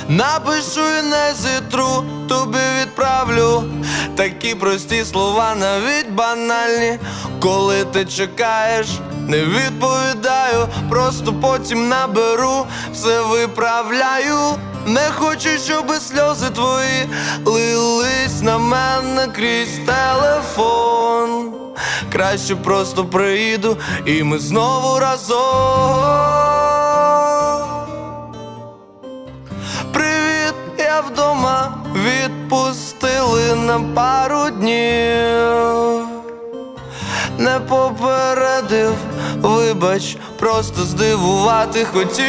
Напишу і не зітру, тобі відправлю такі прості слова, навіть банальні. Коли ти чекаєш, не відповідаю, просто потім наберу, все виправляю. Не хочу, щоби сльози твої лились на мене крізь телефон. Краще просто приїду і ми знову разом. Привіт, я вдома, відпустили на пару днів. Не попередив, вибач, просто здивувати хотів.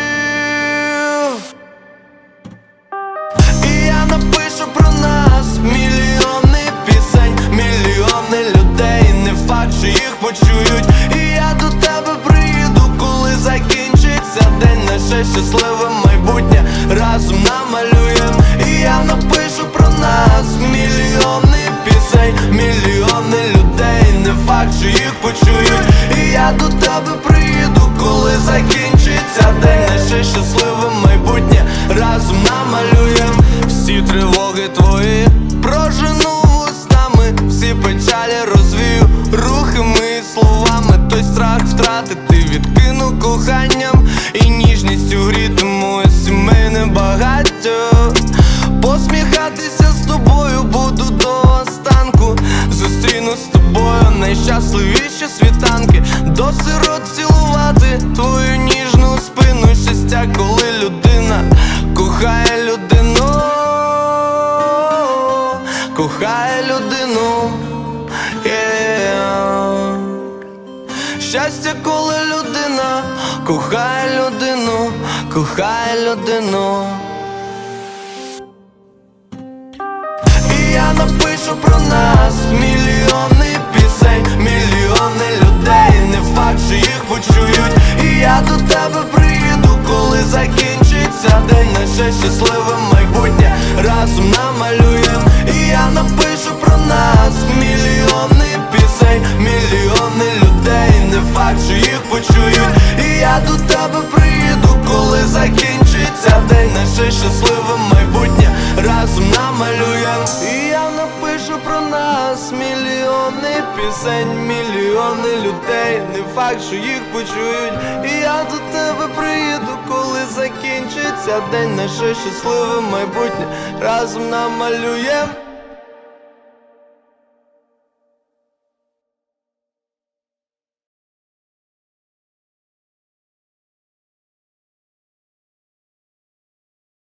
І я напишу про нас мільйони пісень, мільйони людей, не факт, що їх почують. І я до тебе приїду, коли закінчиться день, наше щасливе майбутнє разом намалюєм. І я напишу про нас мільйони пісень, мільйони людей, не факт, що їх почують. І я до тебе приїду, коли закінчиться день, наше щасливе майбутнє разом намалюєм. Всі тривоги твої прожену вустами, всі печалі розвію рухами і словами. Той страх втратити відкину коханням і ніжністю грітиму сімейне багаття. Посміхатися з тобою буду до останку, зустріну з тобою найщасливіші світанки. До сирот цілувати твою ніжну спину. Щастя, коли людина кохає людину, кохає людину, yeah. Щастя, коли людина кохає людину, кохає людину. І я напишу про нас мільйони пісень, мільйони людей, не факт, що їх почують. І я до тебе приїду, коли закінчиться день, наше щасливе майбутнє разом намалюєм. І я напишу про нас мільйони пісень, мільйони людей, не факт, що їх почують. І я до тебе приїду, коли закінчиться день, наше щасливе майбутнє разом намалюєм. І я напишу про нас мільйони пісень, мільйони людей, не факт, що їх почують. І я до тебе приїду, коли закінчиться день, наше щасливе майбутнє разом намалюєм.